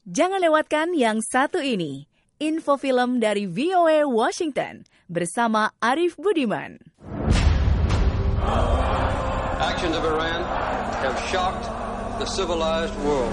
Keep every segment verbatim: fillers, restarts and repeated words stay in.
Jangan lewatkan yang satu ini, info film dari V O A Washington bersama Arif Budiman. Actions of Iran have shocked the civilized world.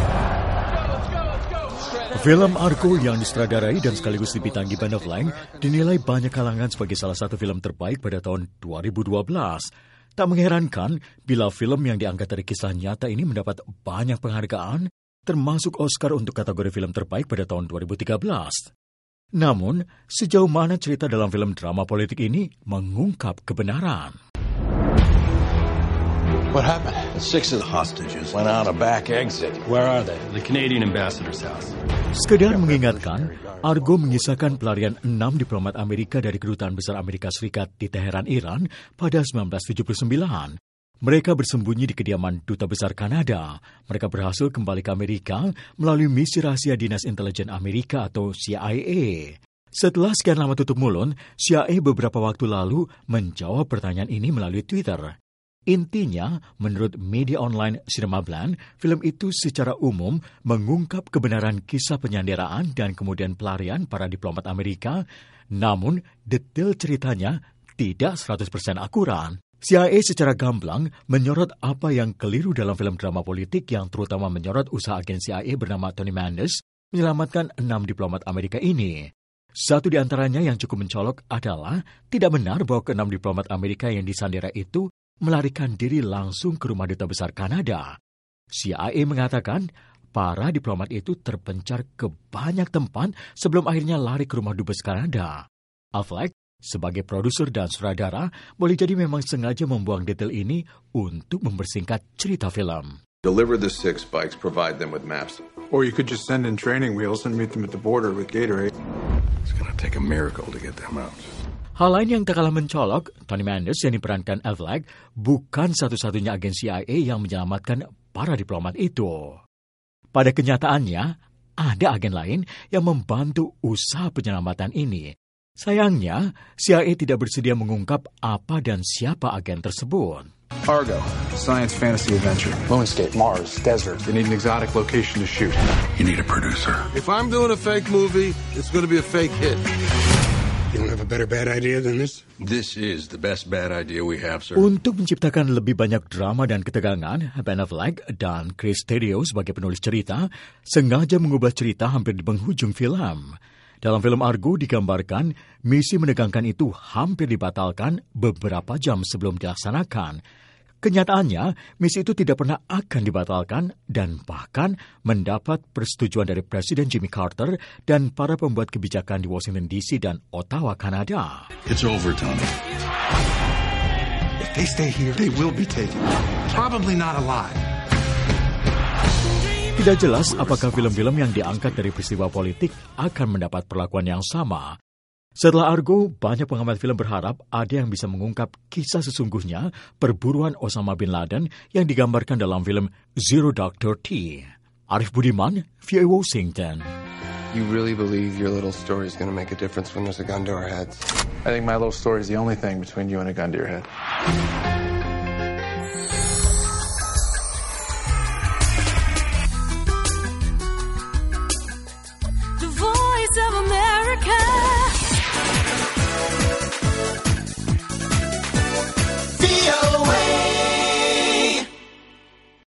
Film Argo yang disutradarai dan sekaligus dibintangi Ben Affleck dinilai banyak kalangan sebagai salah satu film terbaik pada tahun dua ribu dua belas. Tak mengherankan bila film yang diangkat dari kisah nyata ini mendapat banyak penghargaan, termasuk Oscar untuk kategori film terbaik pada tahun dua ribu tiga belas. Namun, sejauh mana cerita dalam film drama politik ini mengungkap kebenaran? What happened? Six of the hostages went out a back exit. Where are they? The Canadian ambassador's house. Sekedar mengingatkan, Argo mengisahkan pelarian enam diplomat Amerika dari Kedutaan Besar Amerika Serikat di Teheran, Iran pada sembilan belas tujuh puluh sembilan. Mereka bersembunyi di kediaman Duta Besar Kanada. Mereka berhasil kembali ke Amerika melalui misi rahasia Dinas Intelijen Amerika atau C I A. Setelah sekian lama tutup mulut, C I A beberapa waktu lalu menjawab pertanyaan ini melalui Twitter. Intinya, menurut media online Cinemablend, film itu secara umum mengungkap kebenaran kisah penyanderaan dan kemudian pelarian para diplomat Amerika, namun detail ceritanya tidak seratus persen akurat. C I A secara gamblang menyorot apa yang keliru dalam film drama politik yang terutama menyorot usaha agen C I A bernama Tony Mendes menyelamatkan enam diplomat Amerika ini. Satu di antaranya yang cukup mencolok adalah tidak benar bahwa keenam diplomat Amerika yang disandera itu melarikan diri langsung ke rumah Duta Besar Kanada. C I A mengatakan para diplomat itu terpencar ke banyak tempat sebelum akhirnya lari ke rumah Dubes Kanada. Affleck sebagai produser dan sutradara, boleh jadi memang sengaja membuang detail ini untuk mempersingkat cerita film. Deliver the six bikes, provide them with maps. Or you could just send in training wheels and meet them at the border with Gatorade. It's gonna take a miracle to get them out. Hal lain yang tak kalah mencolok, Tony Mendes yang diperankan Affleck bukan satu-satunya agen C I A yang menyelamatkan para diplomat itu. Pada kenyataannya, ada agen lain yang membantu usaha penyelamatan ini. Sayangnya, C I A tidak bersedia mengungkap apa dan siapa agen tersebut. Argo, science fantasy adventure. Moonscape, Mars, desert. They need an exotic location to shoot. You need a producer. If I'm doing a fake movie, it's going to be a fake hit. You don't have a better bad idea than this? This is the best bad idea we have, sir. Untuk menciptakan lebih banyak drama dan ketegangan, Ben Affleck dan Chris Terrio sebagai penulis cerita sengaja mengubah cerita hampir di penghujung film. Dalam film Argo digambarkan, misi menegangkan itu hampir dibatalkan beberapa jam sebelum dilaksanakan. Kenyataannya, misi itu tidak pernah akan dibatalkan dan bahkan mendapat persetujuan dari Presiden Jimmy Carter dan para pembuat kebijakan di Washington D C dan Ottawa, Kanada. It's over, Tony. If they stay here, they will be taken. Probably not alive. Tidak jelas apakah film-film yang diangkat dari peristiwa politik akan mendapat perlakuan yang sama. Setelah Argo, banyak pengamat film berharap ada yang bisa mengungkap kisah sesungguhnya perburuan Osama Bin Laden yang digambarkan dalam film Zero Dark Thirty. Arif Budiman, V O A Washington. You really believe your little story is going to make a difference when there's a gun to our heads? I think my little story is the only thing between you and a gun to your head.